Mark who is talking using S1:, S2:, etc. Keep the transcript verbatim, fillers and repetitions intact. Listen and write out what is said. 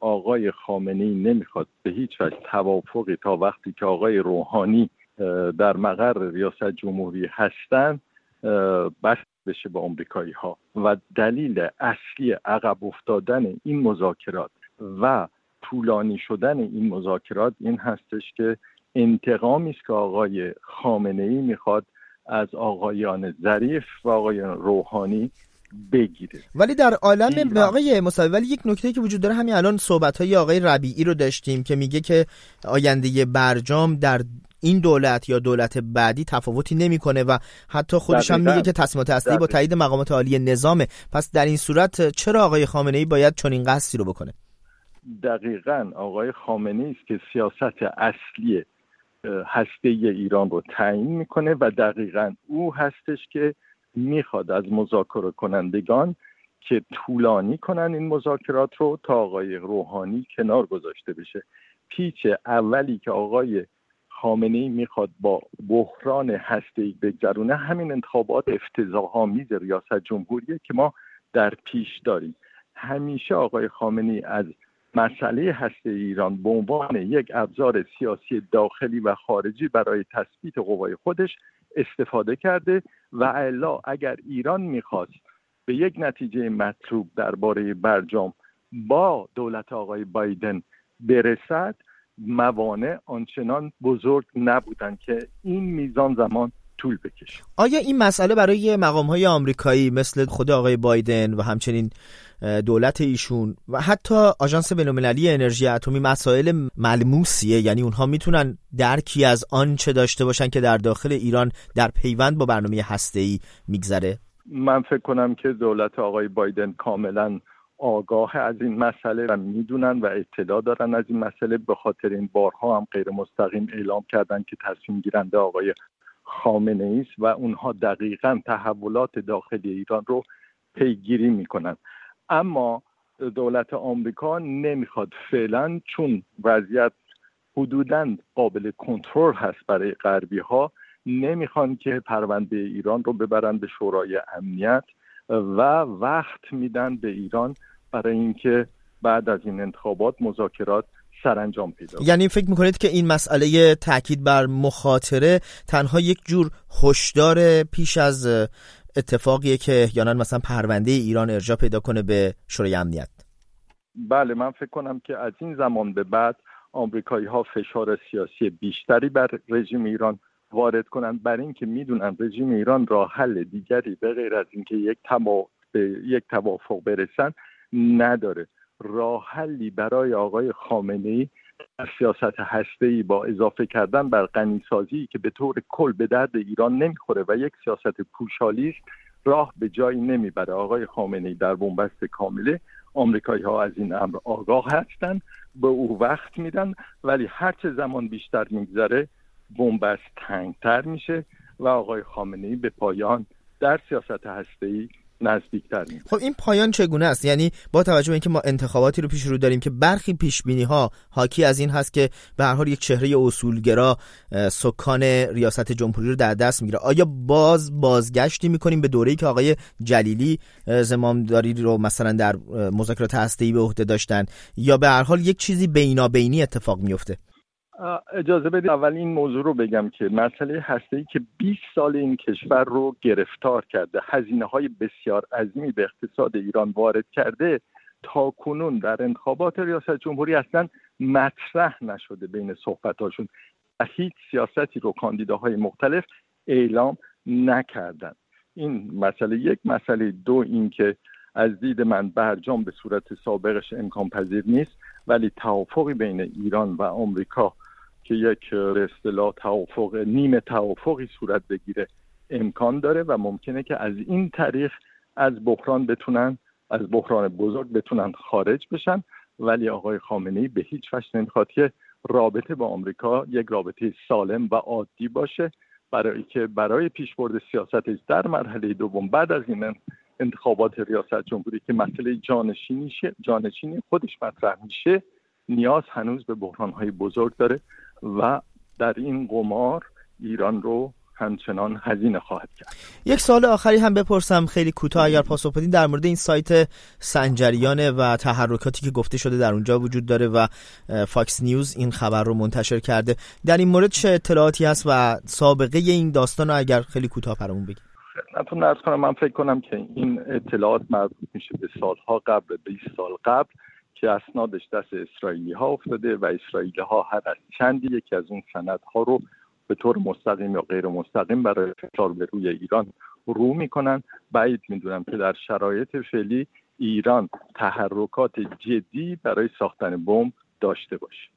S1: آقای خامنه‌ای نمیخواد به هیچ وجه توافقی تا وقتی که آقای روحانی در مقر ریاست جمهوری هستن بس بشه با آمریکایی ها و دلیل اصلی عقب افتادن این مذاکرات و طولانی شدن این مذاکرات این هستش که انتقامی است که آقای خامنه‌ای میخواد از آقایان ظریف و آقایان روحانی بگیره.
S2: ولی در عالم آقای موسوی ولی یک نکته که وجود داره، همین الان صحبت‌های آقای ربیعی رو داشتیم که میگه که آینده برجام در این دولت یا دولت بعدی تفاوتی نمیکنه و حتی خودش هم میگه که تصمیمات اصلی با تایید مقامات عالی نظامه. پس در این صورت چرا آقای خامنه‌ای باید چنین قصدی رو بکنه؟
S1: دقیقاً آقای خامنه‌ای است که سیاست اصلی هسته‌ای ایران رو تعیین میکنه و دقیقاً او هستش که میخواد از مذاکره کنندگان که طولانی کنن این مذاکرات رو تا آقای روحانی کنار گذاشته بشه. پیچ اولی که آقای خامنه‌ای میخواد با بحران هسته‌ای بگذرونه همین انتخابات افتضاح‌آمیز ریاست جمهوریه که ما در پیش داریم. همیشه آقای خامنه‌ای از مسئله هسته ایران به عنوان یک ابزار سیاسی داخلی و خارجی برای تثبیت قوای خودش استفاده کرده و الا اگر ایران میخواست به یک نتیجه مطلوب درباره برجام با دولت آقای بایدن برسد، موانع آنچنان بزرگ نبودن که این میزان زمان طول بکشه.
S2: آیا این مسئله برای مقام‌های آمریکایی مثل خود آقای بایدن و همچنین دولت ایشون و حتی آژانس بین‌المللی انرژی اتمی مسائل ملموسیه؟ یعنی اونها میتونن درکی از آن چه داشته باشن که در داخل ایران در پیوند با برنامه هسته‌ای میگذره؟
S1: من فکر کنم که دولت آقای بایدن کاملا آگاه از این مسئله و میدونن و اطلاع دارن از این مسئله، به خاطر این بارها هم غیر مستقیم اعلام کردن که تصمیم گیرنده آقای خامنه‌ای است و اونها دقیقاً تحولات داخلی ایران رو پیگیری میکنن. اما دولت آمریکا نمیخواد فعلا، چون وضعیت حدوداً قابل کنترل هست برای غربی ها، نمیخوان که پرونده ایران رو ببرن به شورای امنیت و وقت میدن به ایران برای اینکه بعد از این انتخابات مذاکرات سرانجام پیدا کنه.
S2: یعنی فکر میکنید که این مسئله تاکید بر مخاطره تنها یک جور هشدار پیش از اتفاقیه که احیانا مثلا پرونده ایران ارجاع پیدا کنه به شورای امنیت؟
S1: بله، من فکر کنم که از این زمان به بعد آمریکایی ها فشار سیاسی بیشتری بر رژیم ایران وارد کنند، برای اینکه میدونن رژیم ایران راه حل دیگری به غیر از اینکه یک تما... به یک توافق برسن نداره. راه حلی برای آقای خامنه‌ای در سیاست هسته‌ای با اضافه کردن بر غنیسازی که به طور کل به درد ایران نمیخوره و یک سیاست پوشالی است راه به جایی نمیبره. آقای خامنه‌ای در بنبست کامله، آمریکایی ها از این امر آگاه هستند، به او وقت میدن، ولی هر چه زمان بیشتر میگذره بنبست تنگتر میشه و آقای خامنه‌ای به پایان در سیاست هسته‌ای نزدیکتر میشه.
S2: خب این پایان چگونه است؟ یعنی با توجه به اینکه ما انتخاباتی رو پیش رو داریم که برخی پیش بینی ها حاکی از این هست که به هر حال یک چهره اصولگرا سکان ریاست جمهوری رو در دست میگیره، آیا باز بازگشتی میکنیم به دوره‌ای که آقای جلیلی زمامداری رو مثلا در مذاکرات هسته‌ای به عهده داشتن، یا به هر حال یک چیزی بینابینی اتفاق میفته؟
S1: اجازه بدید اول این موضوع رو بگم که مسئله هسته‌ای که بیست سال این کشور رو گرفتار کرده، هزینه‌های بسیار عظیمی به اقتصاد ایران وارد کرده، تا کنون در انتخابات ریاست جمهوری اصلا مطرح نشده بین صحبتاشون و هیچ سیاستی رو کاندیداهای مختلف اعلام نکردن. این مسئله یک. مسئله دو این که از دید من برجام به صورت سابقش امکان پذیر نیست، ولی توافقی بین ایران و آمریکا که یک به اصطلاح توافق نیمه توافقی صورت بگیره امکان داره و ممکنه که از این طریق از بحران بتونن از بحران بزرگ بتونن خارج بشن. ولی آقای خامنه‌ای به هیچ وجه نمیخواد که رابطه با آمریکا یک رابطه سالم و عادی باشه، برای که برای پیشبرد سیاستش در مرحله دوم بعد از این انتخابات ریاست جمهوری که مسئله جانشینی جانشینی خودش مطرح میشه، نیاز هنوز به بحران‌های بزرگ داره و در این قمار ایران رو همچنان هزینه خواهد کرد.
S2: یک سوال آخری هم بپرسم خیلی کوتاه اگر پاسخ بدین، در مورد این سایت سنجریان و تحرکاتی که گفته شده در اونجا وجود داره و فاکس نیوز این خبر رو منتشر کرده، در این مورد چه اطلاعاتی هست و سابقه این داستان رو اگر خیلی کوتاه برامون بگید.
S1: خدمتتون عرض کنم من فکر کنم که این اطلاعات مربوط میشه به سالها قبل، بیست سال قبل که اسنادش دست اسرائیلی ها افتاده و اسرائیلی ها هر از چندی یکی از اون سندها رو به طور مستقیم یا غیر مستقیم برای فشار به روی ایران رو میکنن. بعید میدونم که در شرایط فعلی ایران تحرکات جدی برای ساختن بمب داشته باشه.